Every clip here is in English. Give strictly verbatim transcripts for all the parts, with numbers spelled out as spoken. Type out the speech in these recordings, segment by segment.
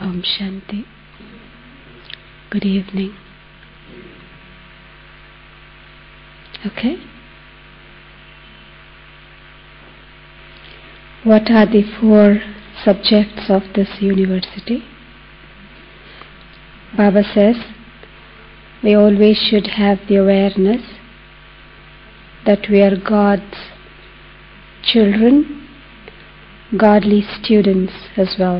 Om Shanti. Good evening. Okay? What are the four subjects of this university? Baba says we always should have the awareness that we are God's children, godly students as well.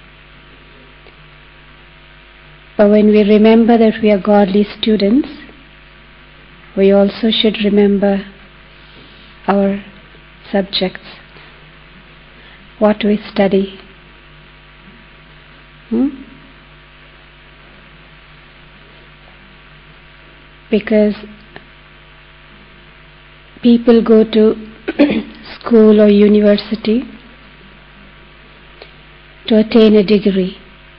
But when we remember that we are godly students, we also should remember our subjects, what we study. Hmm? Because people go to school or university to attain a degree,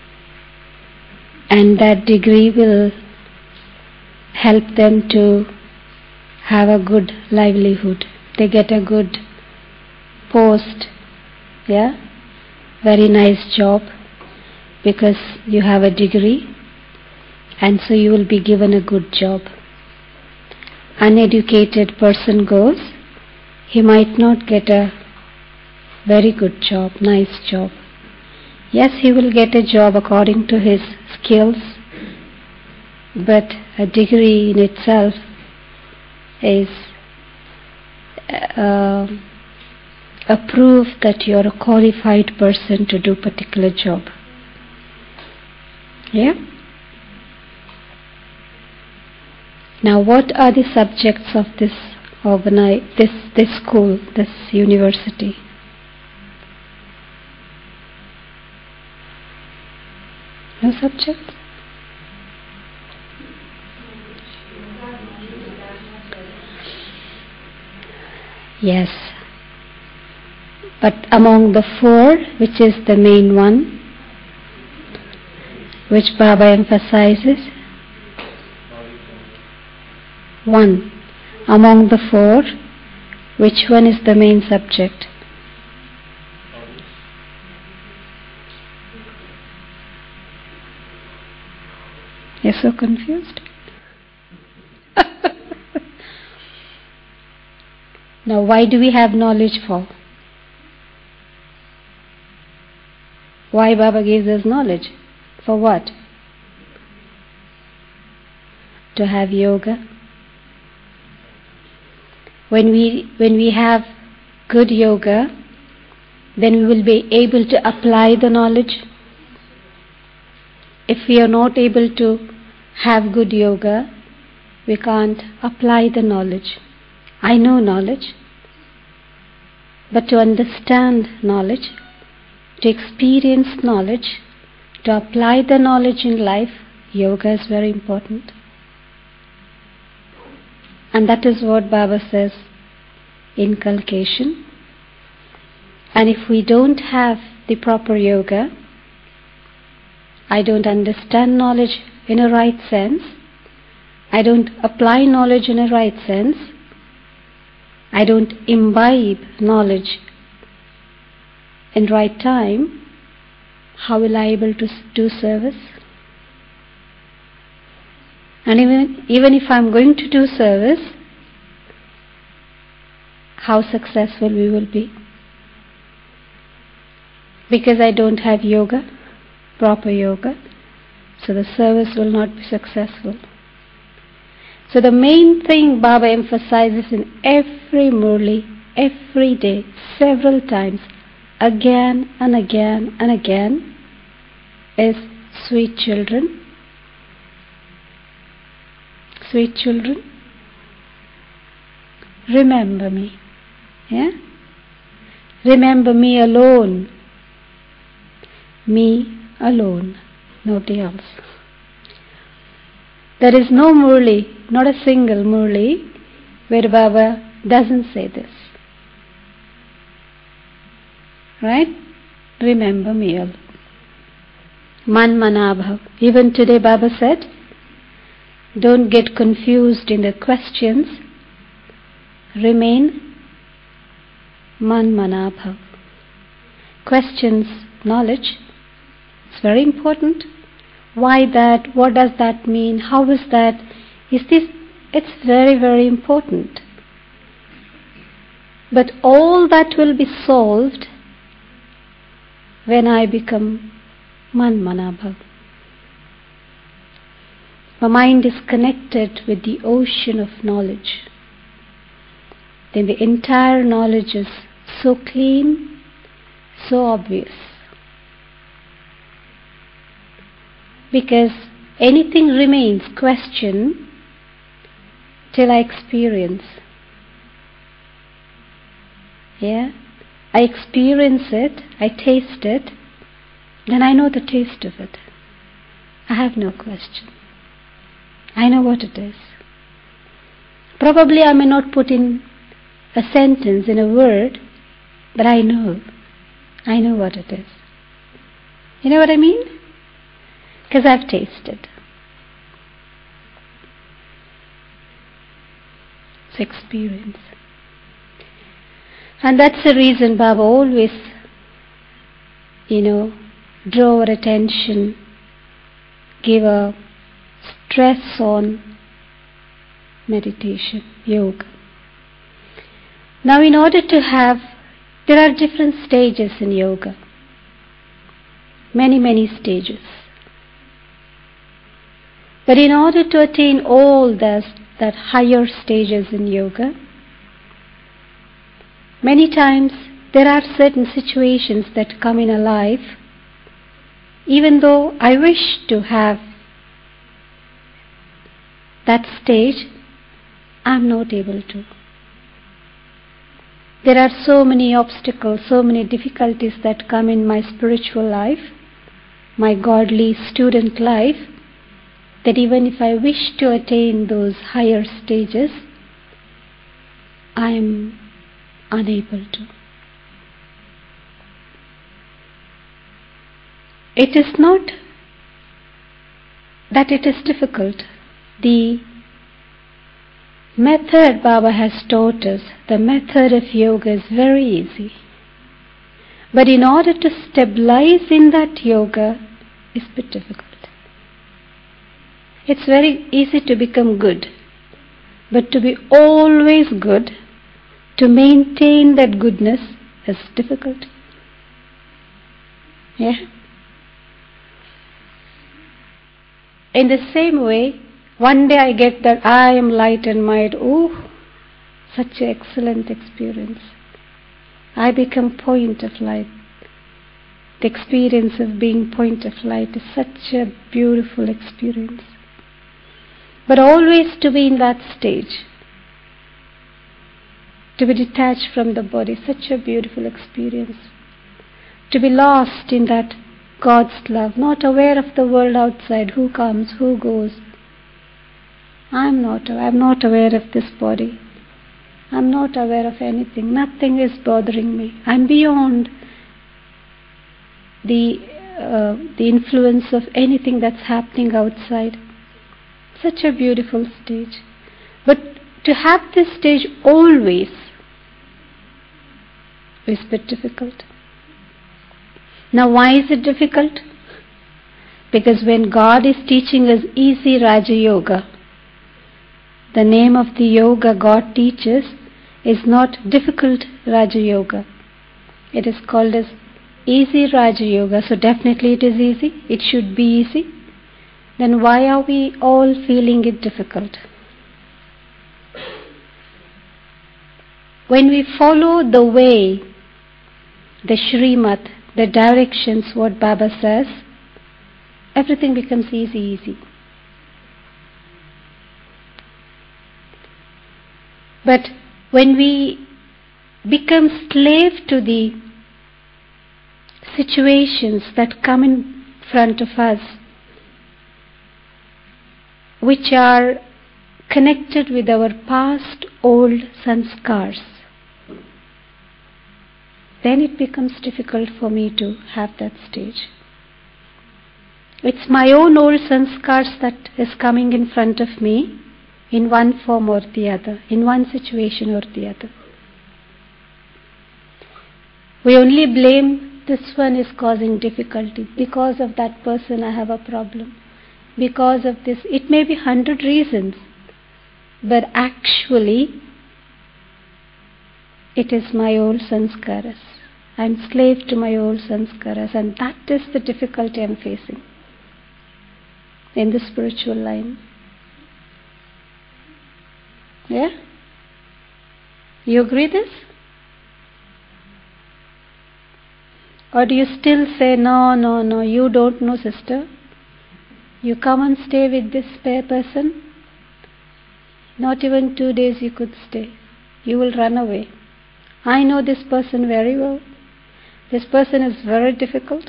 and that degree will help them to have a good livelihood. They get a good post, yeah, very nice job, because you have a degree, and so you will be given a good job. Uneducated person goes, he might not get a very good job, nice job. Yes, he will get a job according to his skills, but a degree in itself is uh, a proof that you are a qualified person to do a particular job. Yeah? Now, what are the subjects of this organi- this this school, this university? No subjects? Yes. But among the four, which is the main one, which Baba emphasizes? One. Among the four, which one is the main subject? You're so confused? Now, why do we have knowledge for? Why Baba gives us knowledge? For what? To have yoga. When we, when we have good yoga, then we will be able to apply the knowledge. If we are not able to have good yoga, we can't apply the knowledge. I know knowledge, but to understand knowledge, to experience knowledge, to apply the knowledge in life, yoga is very important. And that is what Baba says, inculcation. And if we don't have the proper yoga, I don't understand knowledge in a right sense, I don't apply knowledge in a right sense, I don't imbibe knowledge in right time, how will I be able to do service? And even, even if I'm going to do service, how successful we will be? Because I don't have yoga, proper yoga, so the service will not be successful. So the main thing Baba emphasizes in every Murli, every day, several times, again and again and again, is sweet children. Sweet children, remember me. Yeah? Remember me alone. Me alone, nobody else. There is no Murli, not a single Murli, where Baba doesn't say this. Right? Remember me alone. Man manabhav. Even today Baba said, don't get confused in the questions. Remain man manabhav. Questions knowledge, It's very important. Why that? What does that mean? How is that? Is this? It's very, very important. But all that will be solved when I become Manmanabhav. My mind is connected with the ocean of knowledge. Then the entire knowledge is so clean, so obvious. Because anything remains question till I experience. Yeah? I experience it, I taste it, then I know the taste of it. I have no question. I know what it is. Probably I may not put in a sentence, in a word, but I know. I know what it is. You know what I mean? Because I've tasted. It's experience. And that's the reason Baba always, you know, draw our attention, give a stress on meditation, yoga. Now in order to have, there are different stages in yoga. Many, many stages. But in order to attain all this, that higher stages in yoga, many times there are certain situations that come in a life, even though I wish to have that stage, I am not able to. There are so many obstacles, so many difficulties that come in my spiritual life, my godly student life, that even if I wish to attain those higher stages, I am unable to. It is not that it is difficult. The method Baba has taught us, the method of yoga is very easy. But in order to stabilize in that yoga is a bit difficult. It's very easy to become good, but to be always good, to maintain that goodness is difficult. Yeah? In the same way, one day I get that I am light and might. Oh, such an excellent experience. I become point of light. The experience of being point of light is such a beautiful experience. But always to be in that stage, to be detached from the body, such a beautiful experience. To be lost in that God's love, not aware of the world outside, who comes, who goes. I'm not, I'm not aware of this body. I'm not aware of anything. Nothing is bothering me. I'm beyond the uh, the influence of anything that's happening outside. Such a beautiful stage. But to have this stage always is a bit difficult. Now why is it difficult? Because when God is teaching us easy Raja Yoga, the name of the yoga God teaches is not difficult Raja Yoga. It is called as easy Raja Yoga, so definitely it is easy. It should be easy. Then why are we all feeling it difficult? When we follow the way, the Shrimat, the directions, what Baba says, everything becomes easy, easy. But when we become slave to the situations that come in front of us, which are connected with our past old sanskars, then it becomes difficult for me to have that stage. It's my own old sanskars that is coming in front of me in one form or the other, in one situation or the other. We only blame this one is causing difficulty. Because of that person I have a problem. Because of this, it may be hundred reasons, but actually it is my old sanskaras. I am slave to my old sanskaras, and that is the difficulty I am facing in the spiritual line. Yeah? You agree this? Or do you still say, no, no, no, you don't know, sister. You come and stay with this spare person. Not even two days you could stay. You will run away. I know this person very well. This person is very difficult.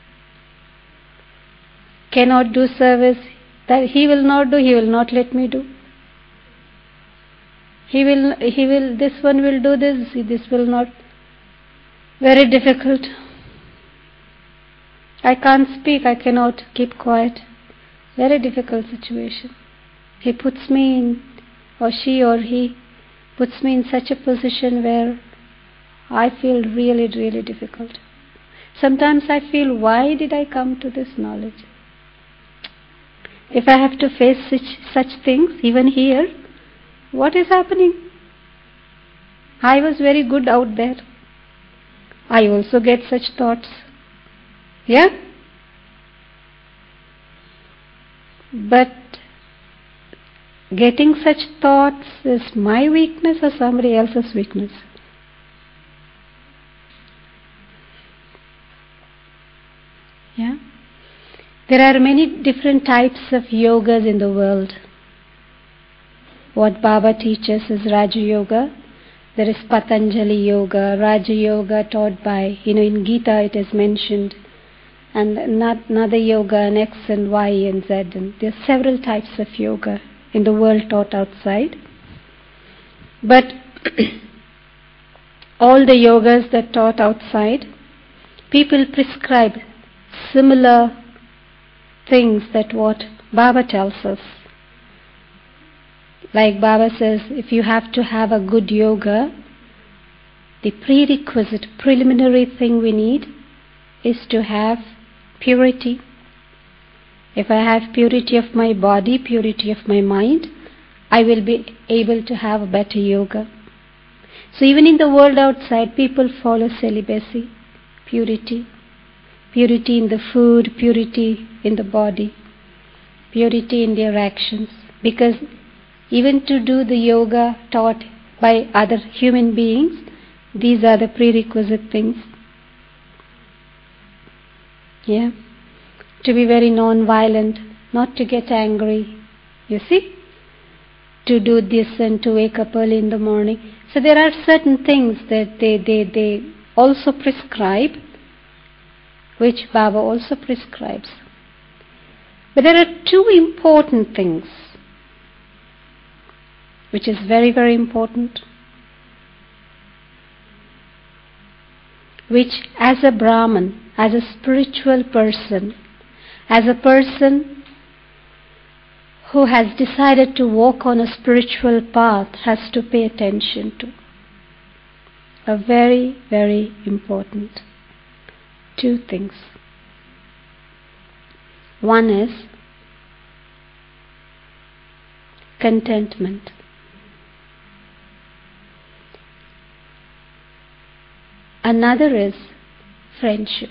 Cannot do service. That he will not do, he will not let me do. He will, he will, this one will do this, this will not. Very difficult. I can't speak, I cannot keep quiet. Very difficult situation. He puts me in, or she or he puts me in such a position where I feel really, really difficult. Sometimes I feel, why did I come to this knowledge? If I have to face such, such things, even here, what is happening? I was very good out there. I also get such thoughts. Yeah? But getting such thoughts is my weakness or somebody else's weakness? Yeah? There are many different types of yogas in the world. What Baba teaches is Raja Yoga. There is Patanjali Yoga, Raja Yoga taught by, you know, in Gita it is mentioned, and another yoga, and X and Y and Z. And there are several types of yoga in the world taught outside. But all the yogas that taught outside, people prescribe similar things that what Baba tells us. Like Baba says, if you have to have a good yoga, the prerequisite, preliminary thing we need is to have purity. If I have purity of my body, purity of my mind, I will be able to have a better yoga. So even in the world outside, people follow celibacy, purity. Purity in the food, purity in the body, purity in their actions. Because even to do the yoga taught by other human beings, these are the prerequisite things. Yeah? To be very non-violent, not to get angry. You see? To do this and to wake up early in the morning. So there are certain things that they, they, they also prescribe, which Baba also prescribes. But there are two important things, which is very, very important, which as a Brahman, as a spiritual person, as a person who has decided to walk on a spiritual path, has to pay attention to. A very, very important two things. One is contentment. Another is friendship.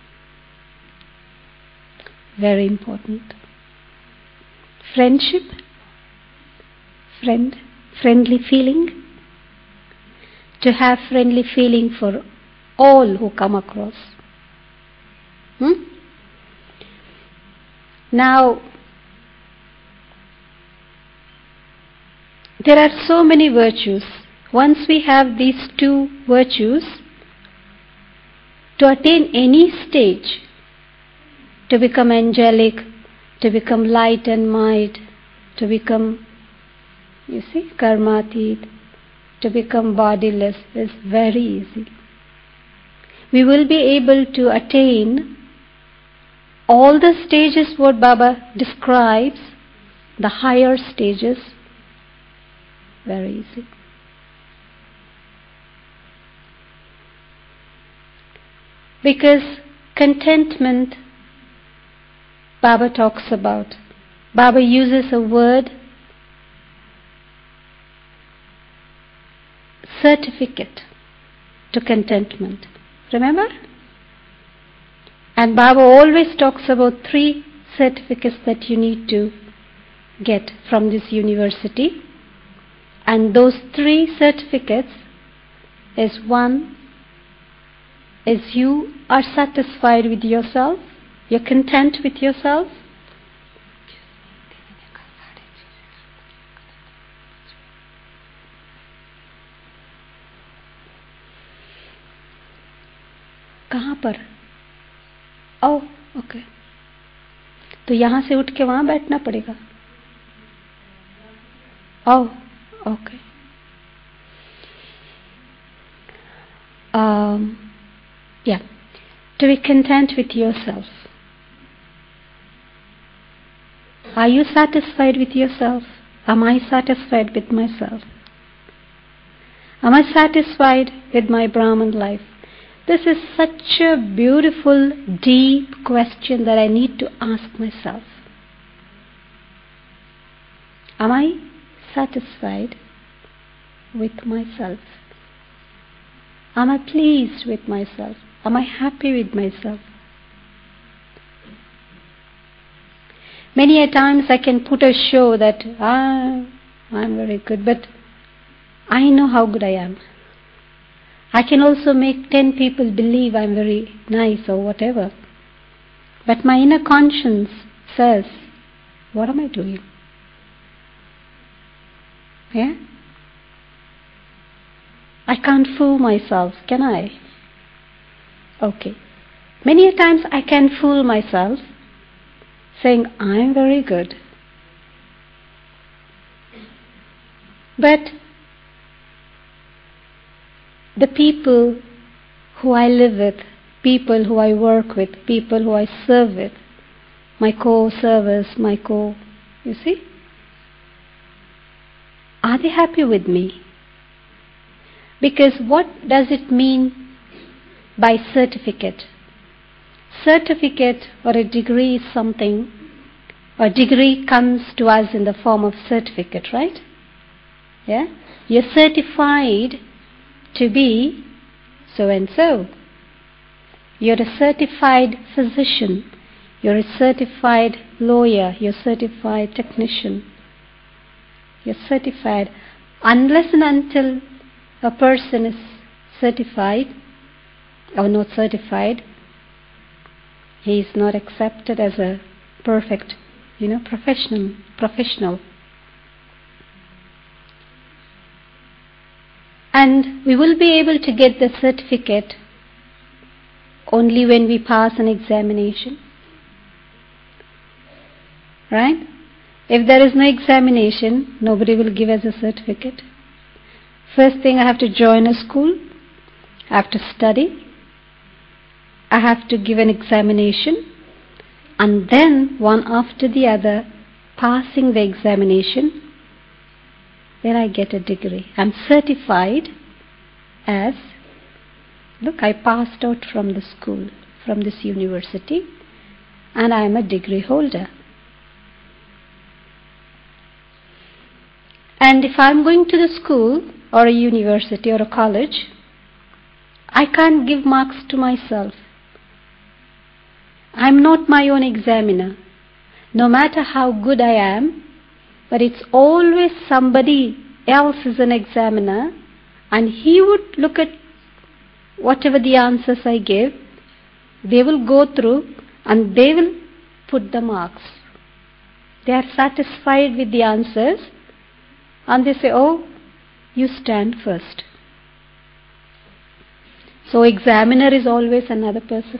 Very important. Friendship, friend, friendly feeling. To have friendly feeling for all who come across. Hmm? Now, there are so many virtues. Once we have these two virtues, to attain any stage, to become angelic, to become light and might, to become, you see, karmatit, to become bodiless is very easy. We will be able to attain all the stages what Baba describes, the higher stages, very easy. Because contentment, Baba talks about. Baba uses a word, certificate, to contentment. Remember? And Baba always talks about three certificates that you need to get from this university. And those three certificates is, one is you are satisfied with yourself, you're content with yourself. कहाँ पर? ओ okay, तो यहाँ से उठ के वहाँ बैठना पड़ेगा. Oh, okay. Um, yeah. To be content with yourself. Are you satisfied with yourself? Am I satisfied with myself? Am I satisfied with my Brahman life? This is such a beautiful, deep question that I need to ask myself. Am I satisfied with myself? Am I pleased with myself? Am I happy with myself? Many a times I can put a show that ah, I'm very good, but I know how good I am. I can also make ten people believe I'm very nice or whatever. But my inner conscience says, what am I doing? Yeah? I can't fool myself, can I? Okay. Many a times I can fool myself saying, I'm very good. But the people who I live with, people who I work with, people who I serve with, my co-servers, my co, you see? Are they happy with me? Because what does it mean by certificate? Certificate or a degree is something, a degree comes to us in the form of certificate, right? Yeah? You're certified to be so and so. You're a certified physician. You're a certified lawyer. You're a certified technician. You're certified. Unless and until a person is certified or not certified, he is not accepted as a perfect, you know, professional. Professional. And we will be able to get the certificate only when we pass an examination. Right? If there is no examination, nobody will give us a certificate. First thing, I have to join a school. I have to study. I have to give an examination. And then, one after the other, passing the examination, then I get a degree. I'm certified as, look, I passed out from the school, from this university, and I am a degree holder. And if I'm going to the school, or a university, or a college, I can't give marks to myself. I'm not my own examiner. No matter how good I am, but it's always somebody else is an examiner, and he would look at whatever the answers I give, they will go through and they will put the marks. They are satisfied with the answers and they say, oh, you stand first. So examiner is always another person.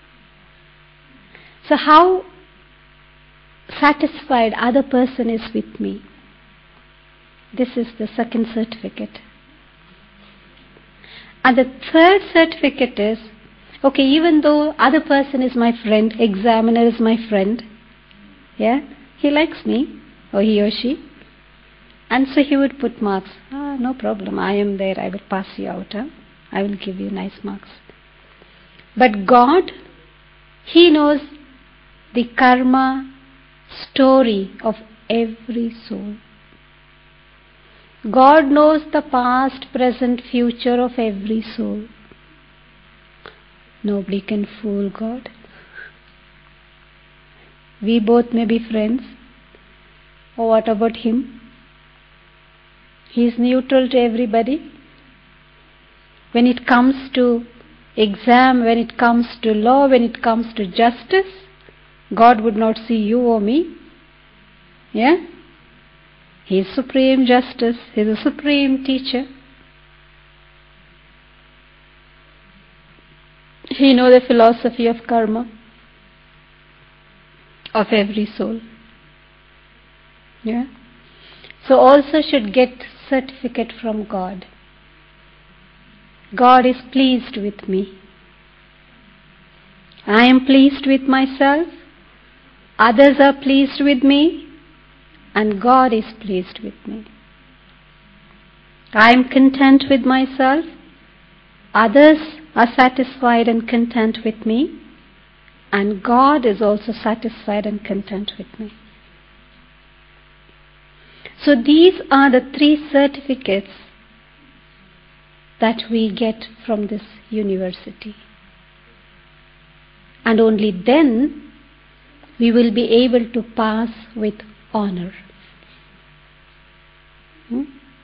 So how satisfied other person is with me? This is the second certificate. And the third certificate is, okay, even though other person is my friend, examiner is my friend, yeah, he likes me, or he or she, and so he would put marks. Ah, no problem, I am there, I will pass you out, huh? I will give you nice marks. But God, He knows the karma story of every soul. God knows the past, present, future of every soul. Nobody can fool God. We both may be friends. Or what about Him? He is neutral to everybody. When it comes to exam, when it comes to law, when it comes to justice, God would not see you or me. Yeah? He is supreme justice. He is a supreme teacher. He knows the philosophy of karma of every soul. Yeah? So also should get certificate from God. God is pleased with me. I am pleased with myself. Others are pleased with me. And God is pleased with me. I am content with myself. Others are satisfied and content with me. And God is also satisfied and content with me. So these are the three certificates that we get from this university. And only then we will be able to pass with honor. Hmm?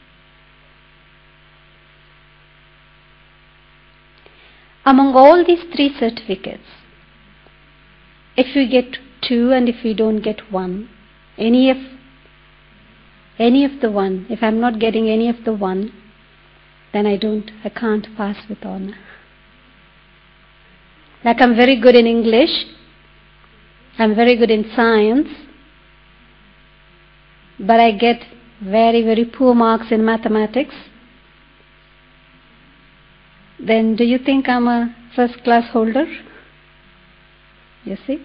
Among all these three certificates, if you get two and if you don't get one, any of any of the one, if I'm not getting any of the one, then I don't, I can't pass with honor. Like I'm very good in English, I'm very good in science, but I get very, very poor marks in mathematics, then do you think I'm a first class holder? You see?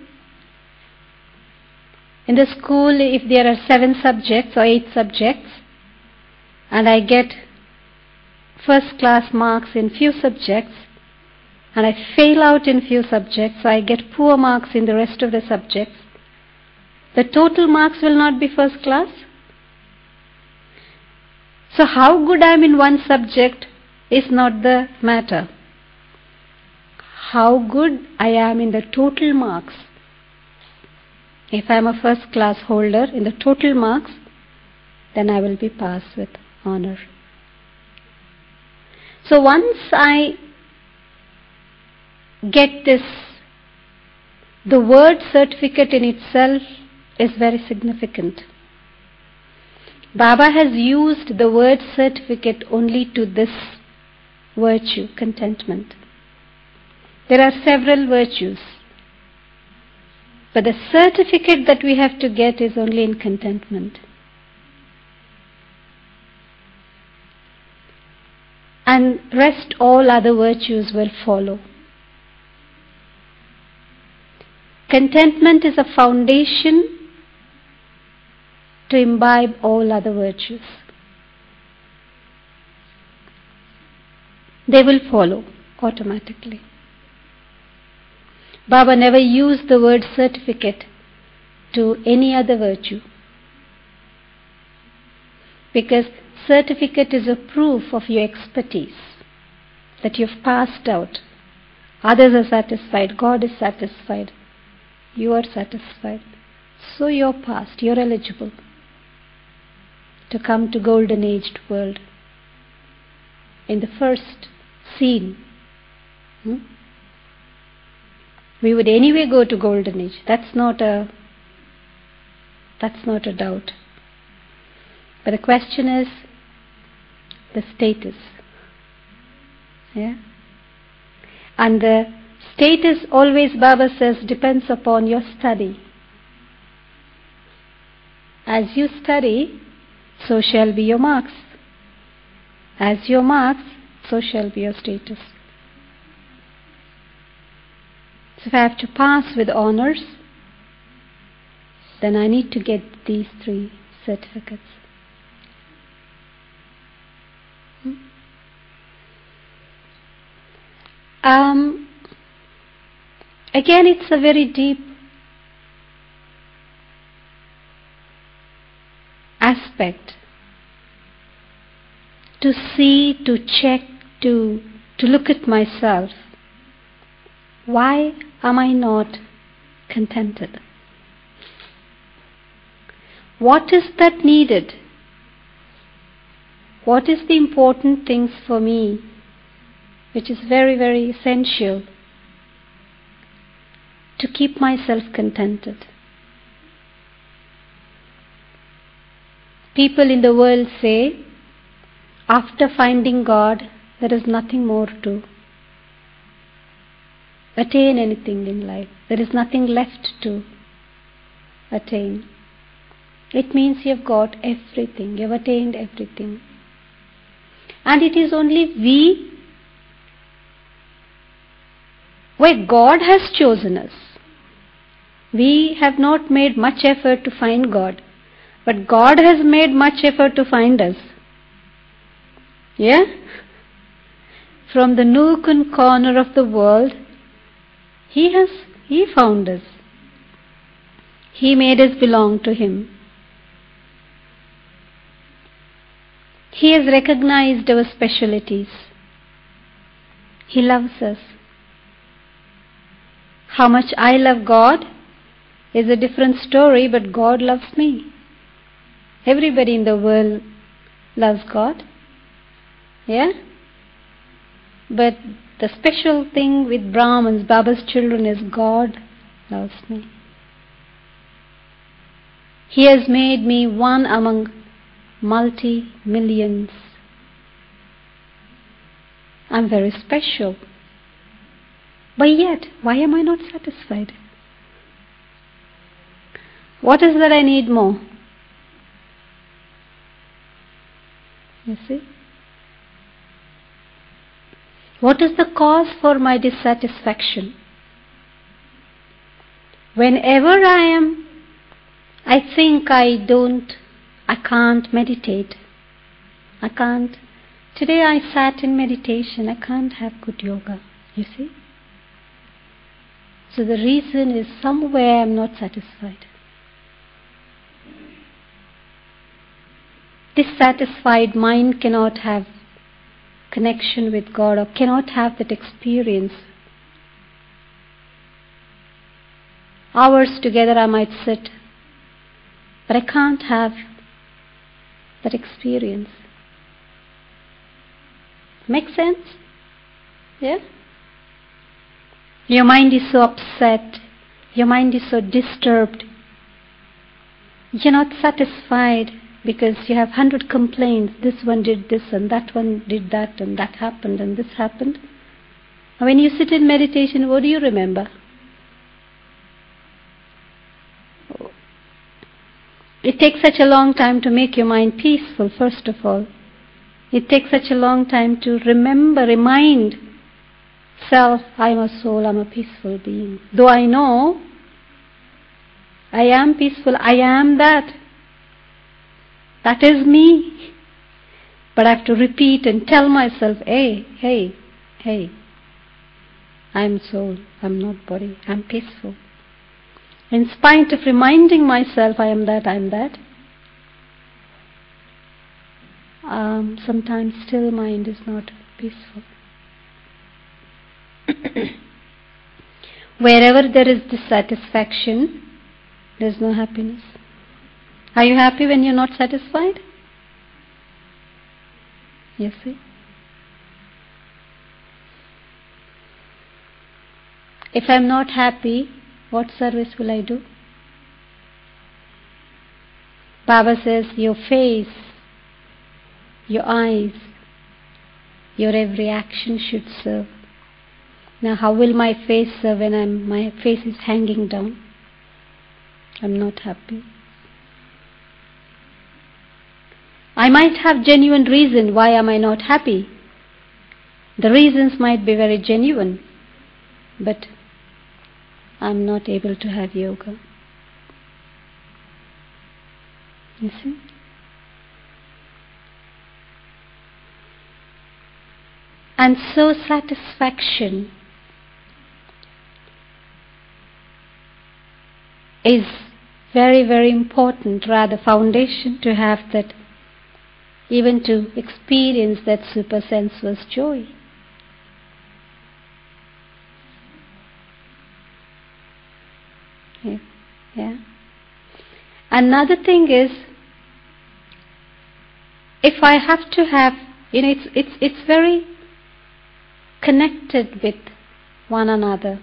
In the school, if there are seven subjects or eight subjects, and I get first class marks in few subjects, and I fail out in few subjects, so I get poor marks in the rest of the subjects, the total marks will not be first class. So how good I am in one subject is not the matter. How good I am in the total marks. If I am a first class holder in the total marks, then I will be passed with honor. So once I get this, the word certificate in itself is very significant. Baba has used the word certificate only to this virtue, contentment. There are several virtues, but the certificate that we have to get is only in contentment. And rest all other virtues will follow. Contentment is a foundation to imbibe all other virtues. They will follow automatically. Baba never used the word certificate to any other virtue, because certificate is a proof of your expertise, that you've passed out. Others are satisfied, God is satisfied, you are satisfied. So you're passed, you're eligible to come to golden aged world. In the first scene, hmm? we would anyway go to golden age. That's not a that's not a doubt. But the question is the status. Yeah? And the status, always Baba says, depends upon your study. As you study, so shall be your marks. As your marks, so shall be your status. So if I have to pass with honors, then I need to get these three certificates. Hmm? Um, Again, it's a very deep aspect to see, to check, to, to look at myself. Why am I not contented? What is that needed? What is the important things for me, which is very, very essential to keep myself contented? People in the world say, after finding God, there is nothing more to attain anything in life. There is nothing left to attain. It means you have got everything, you have attained everything. And it is only we, where God has chosen us. We have not made much effort to find God, but God has made much effort to find us. Yeah? From the nook and corner of the world, He has, He found us. He made us belong to Him. He has recognized our specialities. He loves us. How much I love God is a different story, but God loves me. Everybody in the world loves God. Yeah? But the special thing with Brahmins, Baba's children, is God loves me. He has made me one among multi-millions. I'm very special. But yet, why am I not satisfied? What is that I need more? You see? What is the cause for my dissatisfaction? Whenever I am, I think I don't, I can't meditate. I can't. Today I sat in meditation, I can't have good yoga. You see? So the reason is somewhere I'm not satisfied. Dissatisfied mind cannot have connection with God or cannot have that experience. Hours together I might sit, but I can't have that experience. Make sense? Yeah? Your mind is so upset, your mind is so disturbed. You're not satisfied because you have hundred complaints. This one did this and that one did that and that happened and this happened. And when you sit in meditation, what do you remember? It takes such a long time to make your mind peaceful, first of all. It takes such a long time to remember, remind self, I am a soul, I am a peaceful being. Though I know I am peaceful, I am that. That is me. But I have to repeat and tell myself, hey, hey, hey, I am soul, I am not body, I am peaceful. In spite of reminding myself I am that, I am that, um, sometimes still mind is not peaceful. Wherever there is dissatisfaction, there is no happiness. Are you happy when you are not satisfied? You see? If I am not happy, what service will I do? Baba says, your face, your eyes, your every action should serve. Now how will my face serve when I'm, my face is hanging down? I'm not happy. I might have genuine reason why am I not happy. The reasons might be very genuine, but I'm not able to have yoga. You see? And so satisfaction is very, very important, rather foundation to have that, even to experience that super sensuous joy. Yeah. yeah. Another thing is, if I have to have, you know, it's it's it's very connected with one another.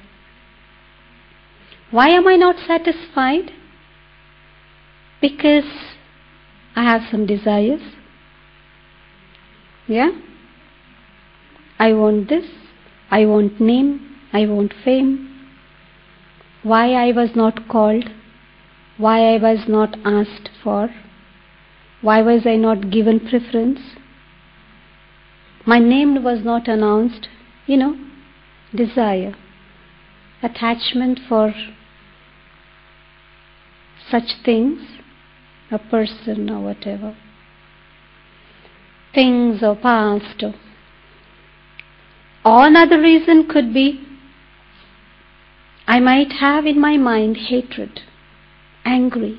Why am I not satisfied? Because I have some desires. Yeah? I want this, I want name, I want fame. Why I was not called? Why I was not asked for? Why was I not given preference? My name was not announced. You know, desire, attachment for such things, a person or whatever, things or past. Or, or another reason could be, I might have in my mind hatred, angry.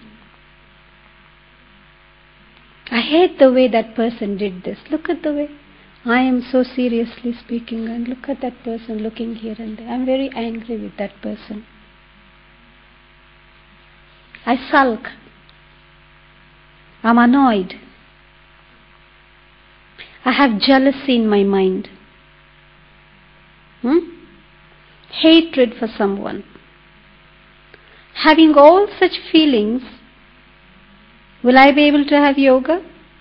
I hate the way that person did this. Look at the way I am so seriously speaking, and look at that person looking here and there. I am very angry with that person. I sulk. I am annoyed. I have jealousy in my mind. Hmm? Hatred for someone. Having all such feelings, will I be able to have yoga?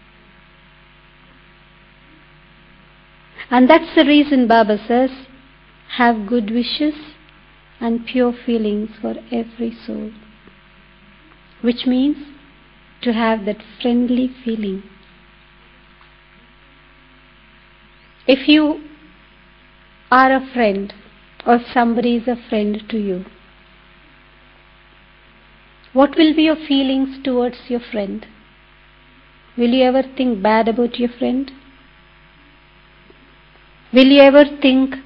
And that's the reason Baba says, have good wishes and pure feelings for every soul. Which means to have that friendly feeling. If you are a friend, or if somebody is a friend to you, what will be your feelings towards your friend? Will you ever think bad about your friend? Will you ever think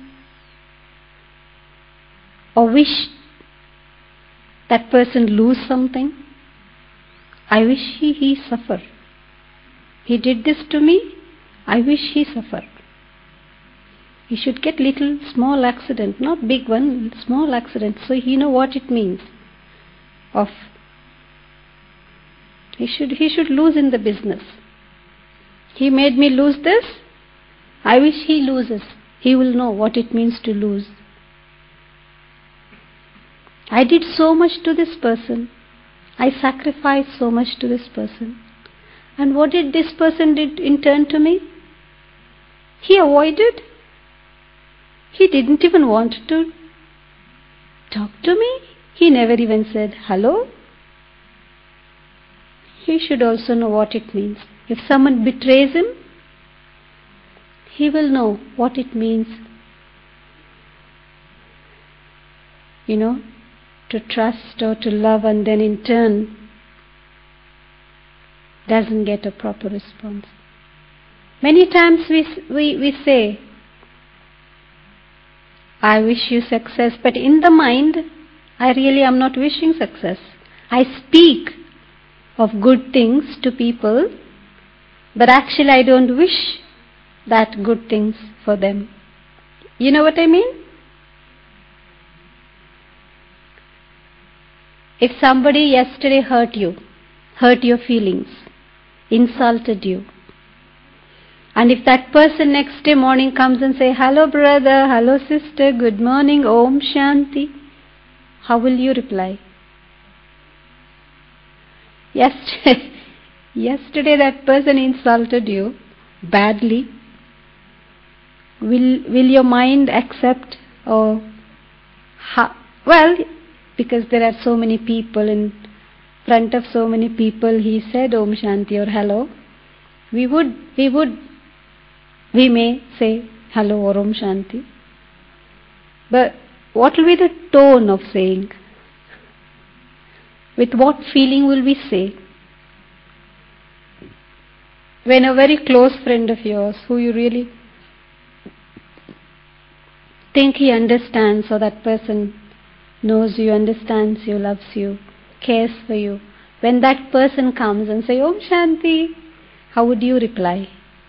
or wish that person lose something? I wish he, he suffer. He did this to me, I wish he suffer. He should get little small accident, not big one, small accident, so he know what it means. Of he should he should lose in the business. He made me lose this, I wish he loses. He will know what it means to lose. I did so much to this person. I sacrificed so much to this person. And what did this person did in turn to me? He avoided. He didn't even want to talk to me. He never even said hello. He should also know what it means. If someone betrays him, he will know what it means, you know, to trust or to love, and then in turn doesn't get a proper response. Many times we, we, we say, I wish you success, but in the mind, I really am not wishing success. I speak of good things to people, but actually I don't wish that good things for them. You know what I mean? If somebody yesterday hurt you, hurt your feelings, insulted you, and if that person next day morning comes and say, hello brother, hello sister, good morning, Om Shanti, how will you reply? Yesterday, yesterday that person insulted you badly. Will will your mind accept? Or ha, well, because there are so many people in front of so many people, he said Om Shanti or hello. We would we would we may say hello or Om Shanti. But what will be the tone of saying? With what feeling will we say? When a very close friend of yours, who you really think he understands, or that person knows you, understands you, loves you, cares for you. When that person comes and say, Om Shanti, how would you reply?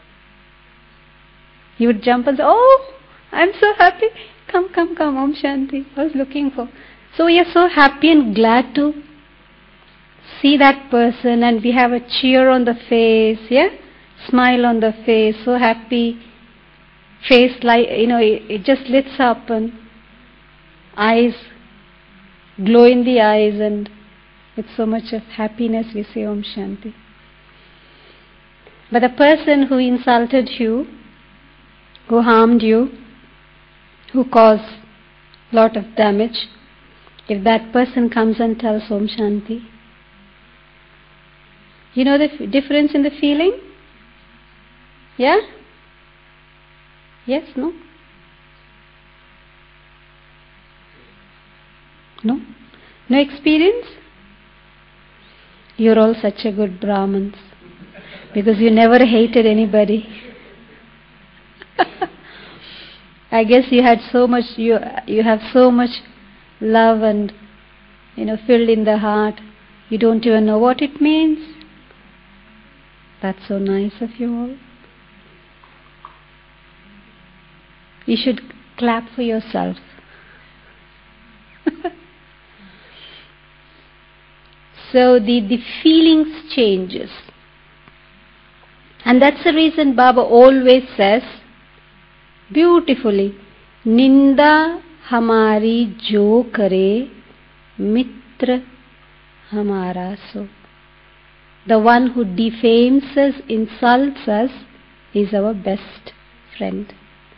You would jump and say, oh, I'm so happy. Come, come, come, Om Shanti. I was looking for. So we are so happy and glad to see that person, and we have a cheer on the face, yeah? Smile on the face, so happy. Face, like, you know, it, it just lights up, and eyes, glow in the eyes, and with so much of happiness we say Om Shanti. But the person who insulted you, who harmed you, who caused lot of damage, if that person comes and tells Om Shanti, you know the f- difference in the feeling? Yeah? Yes, no? No? No experience? You're all such a good Brahmins, because you never hated anybody. I guess you had so much, you you have so much love and, you know, filled in the heart. You don't even know what it means. That's so nice of you all. You should clap for yourself. So the, the feelings changes. And that's the reason Baba always says, beautifully, Ninda hamari jo kare, mitra hamara so. The one who defames us, insults us, is our best friend.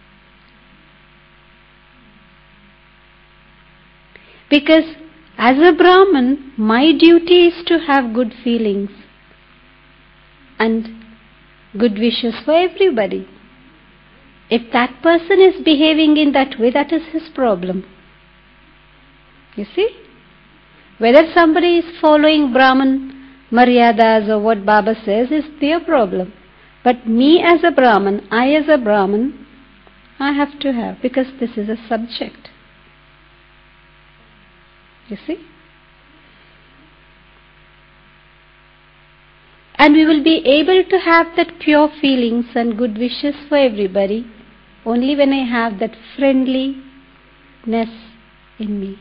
Because as a Brahman, my duty is to have good feelings and good wishes for everybody. If that person is behaving in that way, that is his problem. You see? Whether somebody is following Brahman Maryadas or what Baba says is their problem. But me as a Brahman, I as a Brahman, I have to have, because this is a subject. You see? And we will be able to have that pure feelings and good wishes for everybody only when I have that friendliness in me.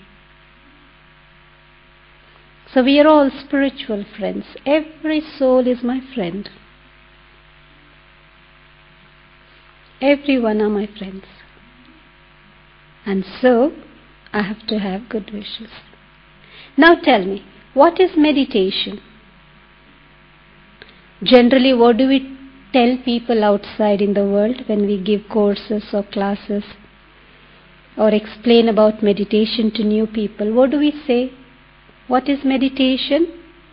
So we are all spiritual friends. Every soul is my friend. Everyone are my friends. And so I have to have good wishes. Now tell me, what is meditation? Generally, what do we tell people outside in the world when we give courses or classes or explain about meditation to new people? What do we say? What is meditation?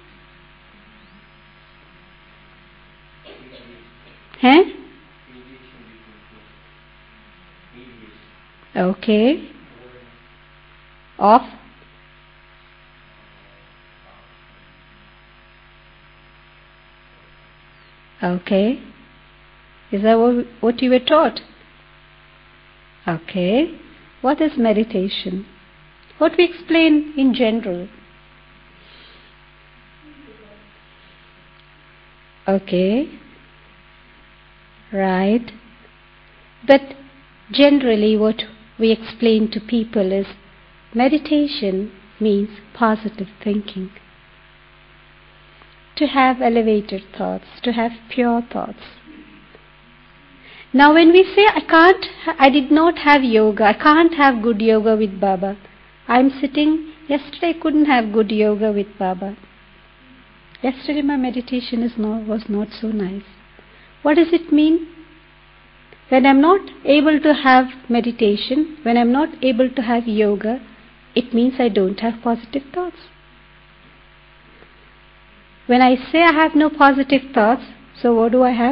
Huh? Okay. Of? Okay. Is that what you were taught? Okay. What is meditation? What we explain in general. Okay. Right. But generally what we explain to people is meditation means positive thinking. To have elevated thoughts, to have pure thoughts. Now when we say, I can't, I did not have yoga, I can't have good yoga with Baba. I'm sitting, yesterday I couldn't have good yoga with Baba. Yesterday my meditation is not, was not so nice. What does it mean? When I'm not able to have meditation, when I'm not able to have yoga, it means I don't have positive thoughts. When I say I have no positive thoughts, so what do I have?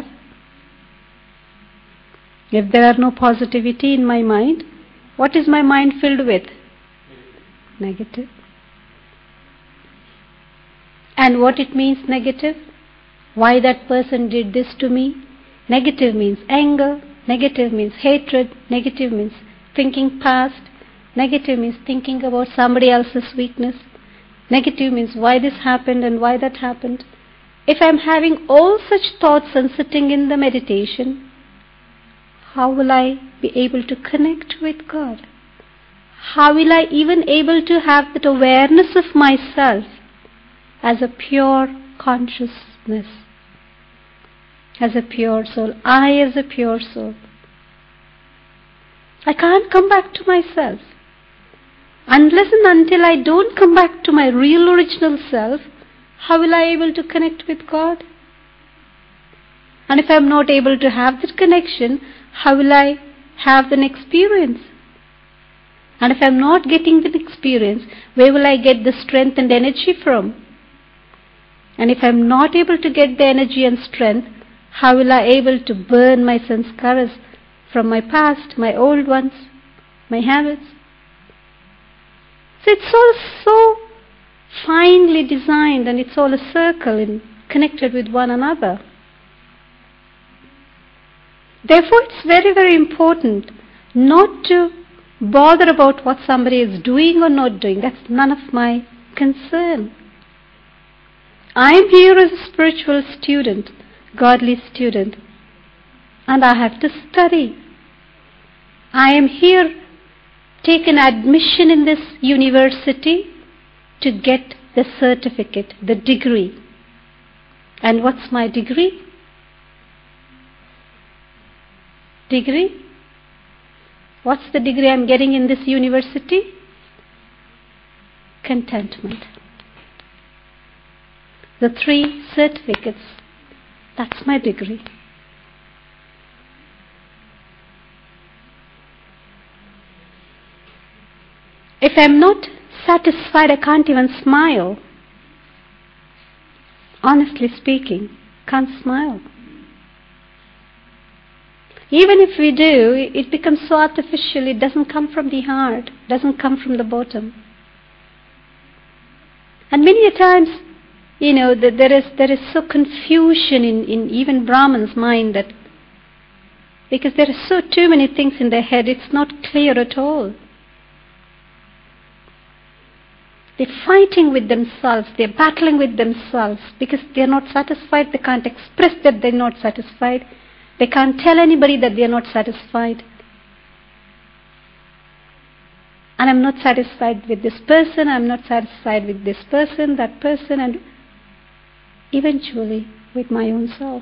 If there are no positivity in my mind, what is my mind filled with? Negative. And what it means negative? Why that person did this to me? Negative means anger, negative means hatred, negative means thinking past, negative means thinking about somebody else's weakness. Negative means why this happened and why that happened. If I'm having all such thoughts and sitting in the meditation, how will I be able to connect with God? How will I even able to have that awareness of myself as a pure consciousness, as a pure soul, I as a pure soul? I can't come back to myself. Unless and until I don't come back to my real original self, how will I able to connect with God? And if I'm not able to have that connection, how will I have an experience? And if I'm not getting that experience, where will I get the strength and energy from? And if I'm not able to get the energy and strength, how will I able to burn my sanskaras from my past, my old ones, my habits? So it's all so finely designed, and it's all a circle and connected with one another. Therefore, it's very, very important not to bother about what somebody is doing or not doing. That's none of my concern. I am here as a spiritual student, godly student, and I have to study. I am here, take an admission in this university to get the certificate, the degree. And what's my degree? Degree? What's the degree I'm getting in this university? Contentment. The three certificates, that's my degree. If I'm not satisfied, I can't even smile. Honestly speaking, can't smile. Even if we do, it becomes so artificial, it doesn't come from the heart, doesn't come from the bottom. And many a times, you know, that there is there is so confusion in, in even Brahman's mind, that because there are so too many things in their head, it's not clear at all. They're fighting with themselves, they're battling with themselves because they're not satisfied, they can't express that they're not satisfied. They can't tell anybody that they are not satisfied. And I'm not satisfied with this person, I'm not satisfied with this person, that person, and eventually with my own self.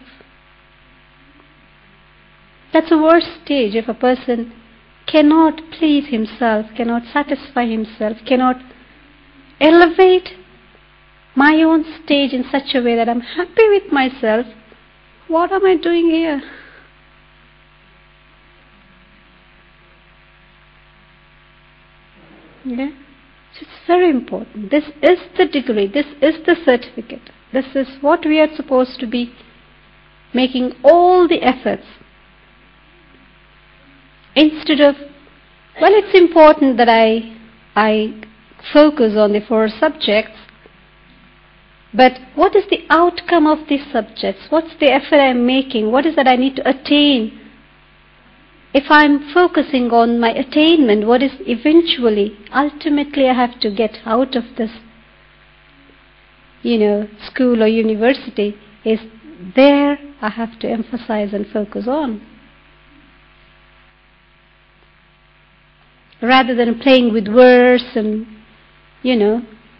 That's the worst stage if a person cannot please himself, cannot satisfy himself, cannot elevate my own stage in such a way that I'm happy with myself. What am I doing here? Yeah? So it's very important. This is the degree, this is the certificate. This is what we are supposed to be making all the efforts. Instead of, well, it's important that I, I focus on the four subjects, but what is the outcome of these subjects? What's the effort I'm making? What is that I need to attain? If I'm focusing on my attainment, what is eventually, ultimately I have to get out of this, you know, school or university, is there I have to emphasize and focus on. Rather than playing with words and, you know,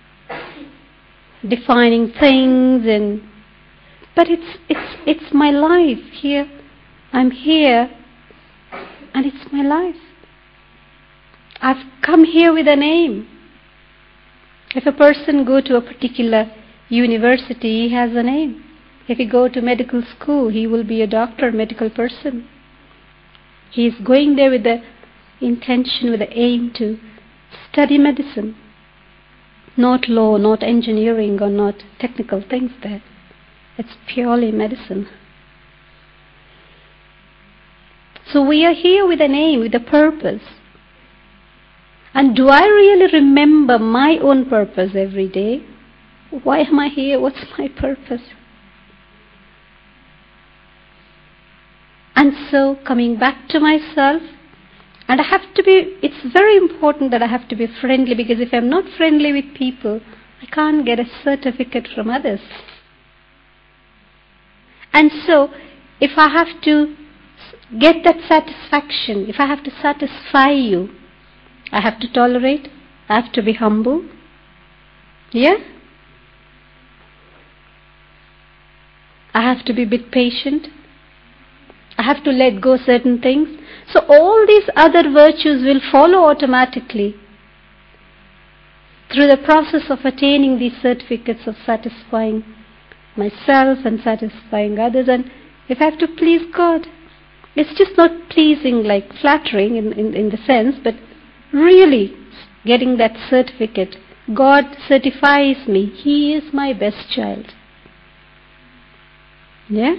defining things, and but it's it's it's my life here. I'm here. And it's my life. I've come here with an aim. If a person go to a particular university, he has an aim. If he go to medical school, he will be a doctor, medical person. He is going there with the intention, with the aim to study medicine. Not law, not engineering, or not technical things there. It's purely medicine. So we are here with an aim, with a purpose. And do I really remember my own purpose every day? Why am I here? What's my purpose? And so coming back to myself, and I have to be, it's very important that I have to be friendly, because if I'm not friendly with people, I can't get a certificate from others. And so, if I have to get that satisfaction, if I have to satisfy you, I have to tolerate, I have to be humble. Yeah? I have to be a bit patient. I have to let go certain things. So all these other virtues will follow automatically through the process of attaining these certificates of satisfying myself and satisfying others. And if I have to please God, it's just not pleasing like flattering in, in, in the sense, but really getting that certificate. God certifies me. He is my best child. Yeah?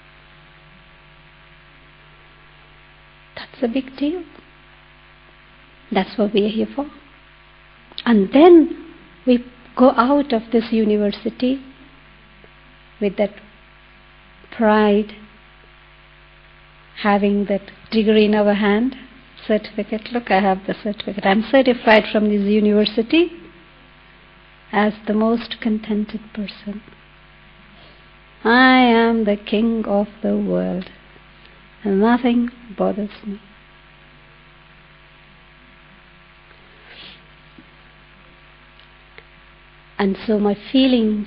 That's a big deal. That's what we are here for. And then we go out of this university with that pride, having that degree in our hand, certificate. Look, I have the certificate. I'm certified from this university as the most contented person. I am the king of the world, and nothing bothers me. And so my feelings,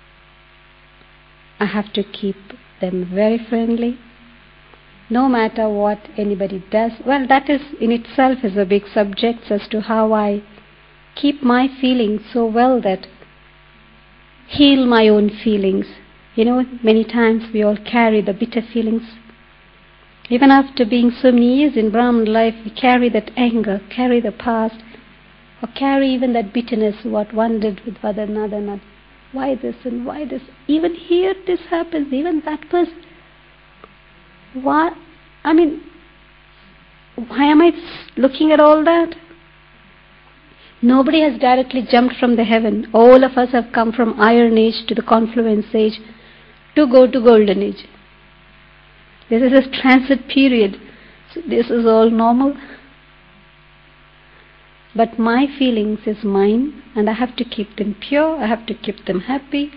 I have to keep them very friendly, no matter what anybody does. Well, that is in itself is a big subject as to how I keep my feelings so well that heal my own feelings. You know, many times we all carry the bitter feelings. Even after being so many years in Brahman life, we carry that anger, carry the past, or carry even that bitterness, what one did with one another, not why this and why this. Even here this happens, even that person. Why? I mean, why am I looking at all that? Nobody has directly jumped from the heaven. All of us have come from Iron Age to the Confluence Age to go to Golden Age. This is a transit period. So this is all normal. But my feelings is mine, and I have to keep them pure. I have to keep them happy.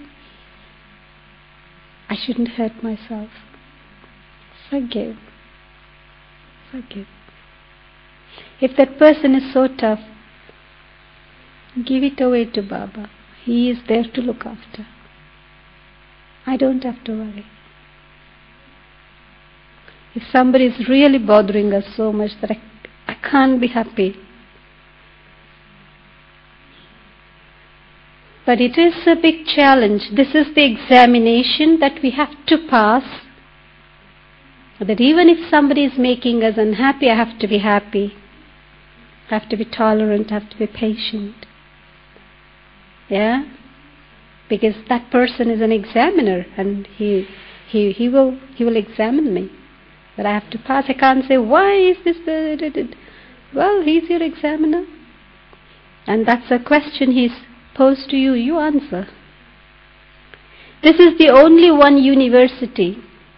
I shouldn't hurt myself. Forgive. Forgive. If that person is so tough, give it away to Baba. He is there to look after. I don't have to worry. If somebody is really bothering us so much that I, I can't be happy, but it is a big challenge. This is the examination that we have to pass. That even if somebody is making us unhappy, I have to be happy. I have to be tolerant. I have to be patient. Yeah? Because that person is an examiner, and he he he will he will examine me. But I have to pass. I can't say, why is this? Well, he's your examiner. And that's a question he's posed to you. You answer. This is the only one university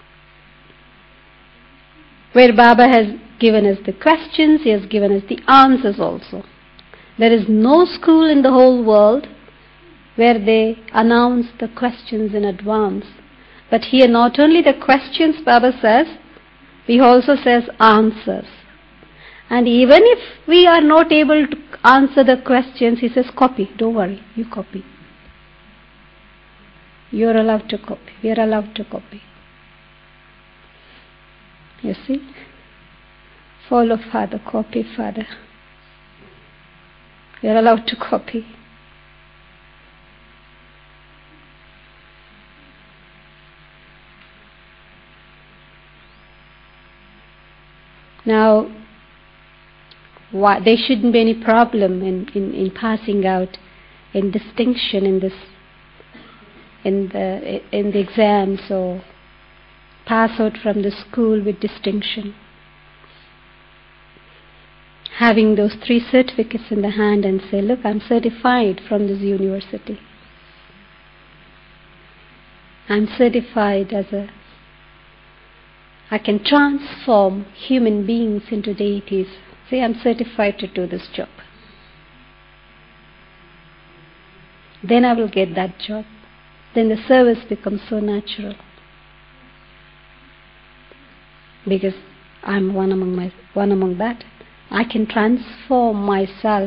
where Baba has given us the questions, he has given us the answers also. There is no school in the whole world where they announce the questions in advance. But here not only the questions, Baba says, he also says answers. And even if we are not able to answer the questions, he says copy, don't worry, you copy. You are allowed to copy, we are allowed to copy. You see? Follow Father, copy Father. We are allowed to copy. Now, why, there shouldn't be any problem in, in, in passing out in distinction in this in the in the exams, or pass out from the school with distinction. Having those three certificates in the hand and say, look, I'm certified from this university. I'm certified as a I can transform human beings into deities. See, I'm certified to do this job. then I will get that job. Then the service becomes so natural. Because I'm one among my one among that. I can transform myself.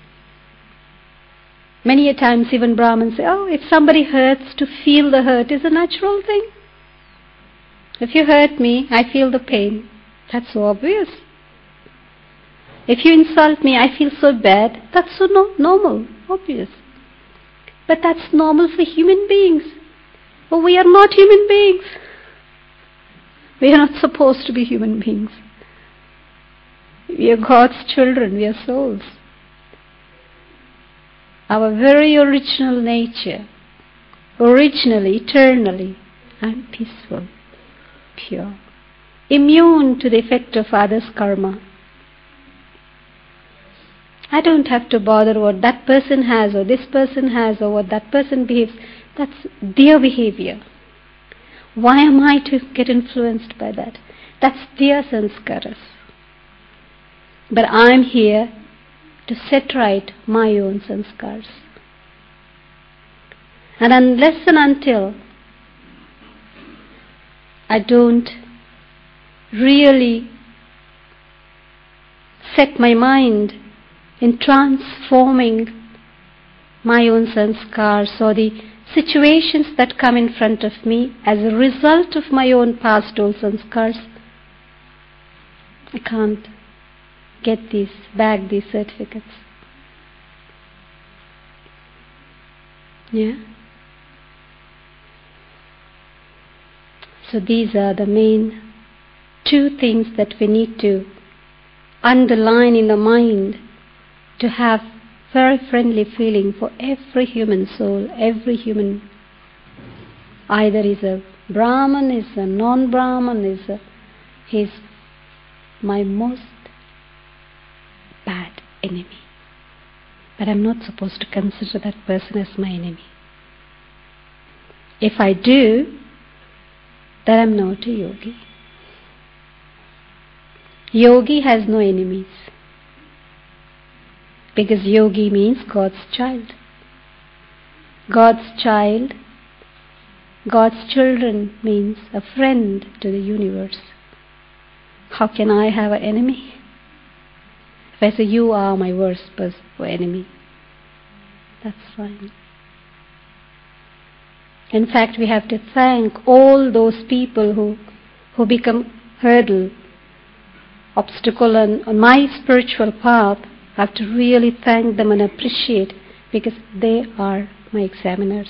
Many a times even Brahmins say, oh, if somebody hurts, to feel the hurt is a natural thing. If you hurt me, I feel the pain. That's so obvious. If you insult me, I feel so bad. That's so no- normal, obvious. But that's normal for human beings. But we are not human beings. We are not supposed to be human beings. We are God's children. We are souls. Our very original nature, originally, eternally, and peaceful, pure, immune to the effect of others' karma. I don't have to bother what that person has or this person has or what that person behaves. That's their behavior. Why am I to get influenced by that? That's their sanskaras. But I'm here to set right my own sanskars. And unless and until I don't really set my mind in transforming my own sanskars or the situations that come in front of me as a result of my own past old sanskars, I can't get these, bag these certificates. Yeah? So these are the main two things that we need to underline in the mind to have very friendly feeling for every human soul, every human, either is a Brahman, is a non-Brahman, is a, he's my most bad enemy. But I'm not supposed to consider that person as my enemy. If I do, then I'm not a yogi. Yogi has no enemies. Because yogi means God's child. God's child, God's children means a friend to the universe. How can I have an enemy? If I say, you are my worst person or enemy, that's fine. In fact, we have to thank all those people who, who become hurdle, obstacle on, on my spiritual path. I have to really thank them and appreciate, because they are my examiners.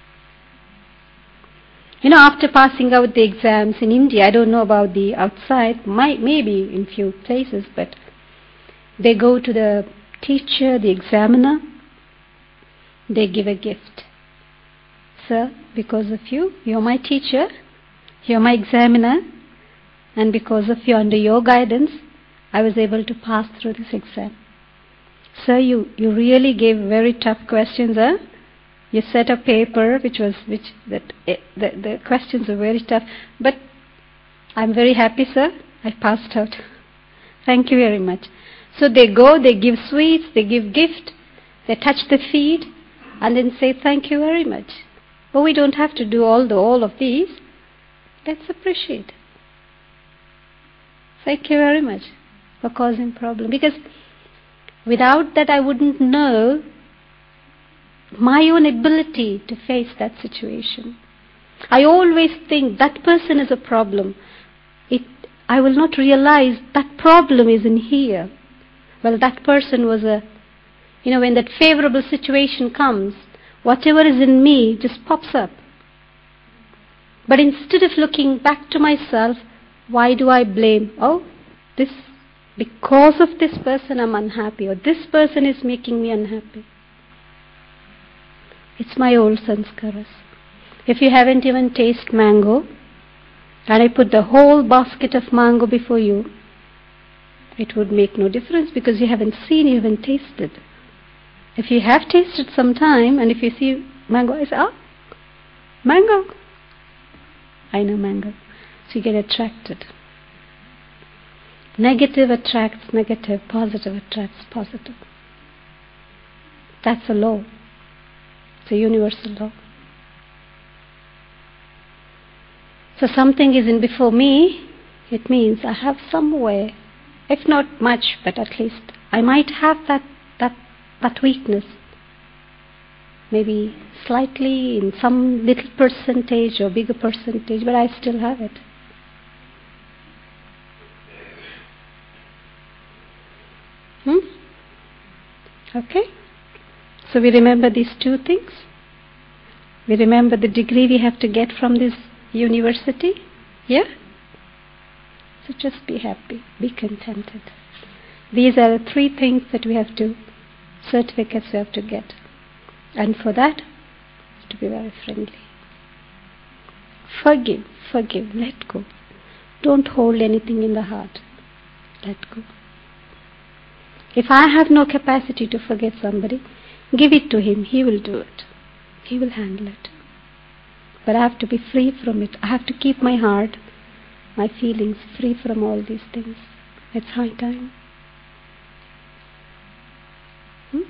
You know, after passing out the exams in India, I don't know about the outside, might, maybe in few places, but they go to the teacher, the examiner, they give a gift. Sir, because of you, you're my teacher, you're my examiner, and because of you, under your guidance, I was able to pass through this exam. Sir, you, you really gave very tough questions, huh? You set a paper which was which that eh, the, the questions are very tough, but I'm very happy, sir. I passed out. Thank you very much. So they go, they give sweets, they give gift, they touch the feet, and then say thank you very much. But we don't have to do all the all of these. Let's appreciate. Thank you very much for causing problem, because without that I wouldn't know my own ability to face that situation. I always think that person is a problem. It, I will not realize that problem is in here. Well, that person was a, you know, when that favorable situation comes, whatever is in me just pops up. But instead of looking back to myself, why do I blame? Oh, this, because of this person I'm unhappy, or this person is making me unhappy. It's my old sanskaras. If you haven't even tasted mango, and I put the whole basket of mango before you, it would make no difference, because you haven't seen, you haven't tasted. If you have tasted some time, and if you see mango, I say, ah, mango. I know mango. So you get attracted. Negative attracts negative, positive attracts positive. That's a law. It's a universal law. So something is in before me, it means I have some way, if not much, but at least I might have that that that weakness. Maybe slightly in some little percentage or bigger percentage, but I still have it. Hmm? Okay? So we remember these two things. We remember the degree we have to get from this university. Yeah? So just be happy, be contented. These are the three things that we have to, certificates we have to get. And for that, to be very friendly. Forgive, forgive, let go. Don't hold anything in the heart. Let go. If I have no capacity to forget somebody, give it to him. He will do it. He will handle it. But I have to be free from it. I have to keep my heart, my feelings free from all these things. It's high time. Hmm?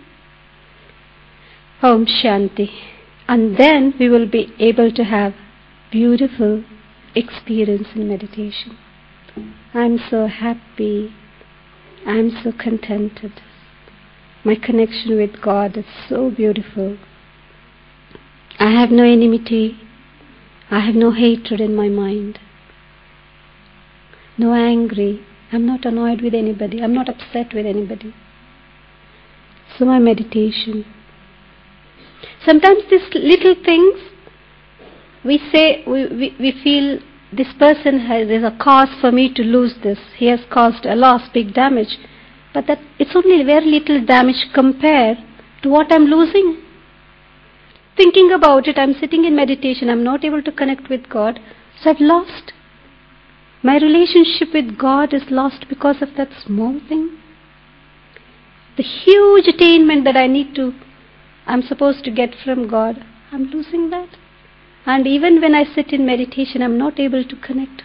Om Shanti. And then we will be able to have beautiful experience in meditation. I'm so happy. I'm so contented. My connection with God is so beautiful. I have no enmity. I have no hatred in my mind. No angry. I'm not annoyed with anybody. I'm not upset with anybody. So my meditation. Sometimes these little things, we say, we, we, we feel this person has, there's a cause for me to lose this. He has caused a loss, big damage. But that it's only very little damage compared to what I'm losing. Thinking about it, I'm sitting in meditation, I'm not able to connect with God, so I've lost. My relationship with God is lost because of that small thing. The huge attainment that I need to, I'm supposed to get from God, I'm losing that. And even when I sit in meditation, I'm not able to connect.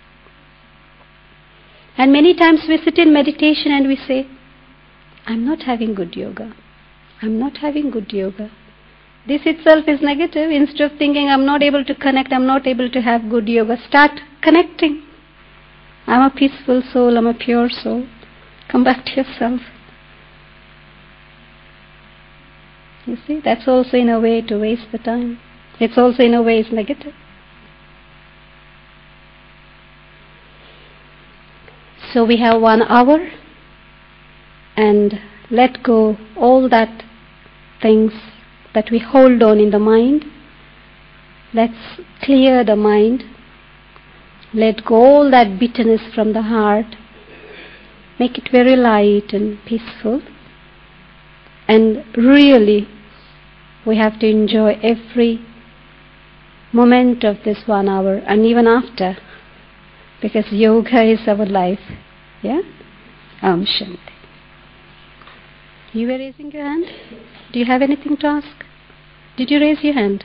And many times we sit in meditation and we say, I'm not having good yoga. I'm not having good yoga. This itself is negative. Instead of thinking I'm not able to connect, I'm not able to have good yoga, start connecting. I'm a peaceful soul, I'm a pure soul. Come back to yourself. You see, that's also in a way to waste the time. It's also in a way is negative. So we have one hour and let go all that things that we hold on in the mind. Let's clear the mind. Let go all that bitterness from the heart. Make it very light and peaceful. And really, we have to enjoy every moment of this one hour and even after. Because yoga is our life. Yeah? Om Shanti. You were raising your hand? Do you have anything to ask? Did you raise your hand?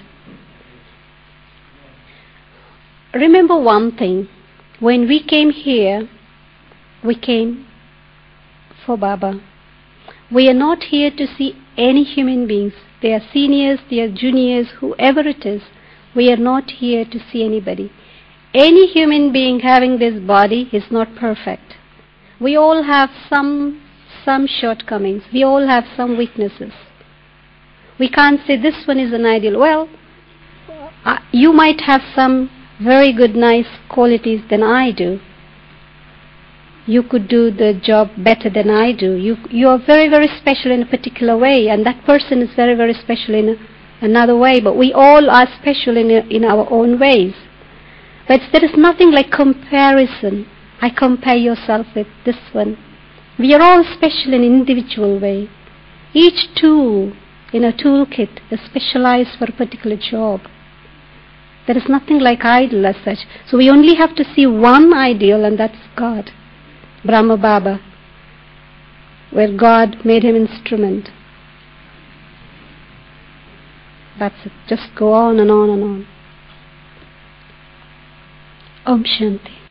Remember one thing. When we came here, we came for Baba. We are not here to see any human beings. They are seniors, they are juniors, whoever it is. We are not here to see anybody. Any human being having this body is not perfect. We all have some some shortcomings. We all have some weaknesses. We can't say this one is an ideal. Well, uh, you might have some very good, nice qualities than I do. You could do the job better than I do. You you are very, very special in a particular way, and that person is very, very special in a, another way. But we all are special in a, in our own ways. But there is nothing like comparison. I compare yourself with this one. We are all special in an individual way. Each tool in a toolkit is specialized for a particular job. There is nothing like ideal as such. So we only have to see one ideal, and that's God. Brahma Baba, where God made him instrument. That's it. Just go on and on and on. Om Shanti.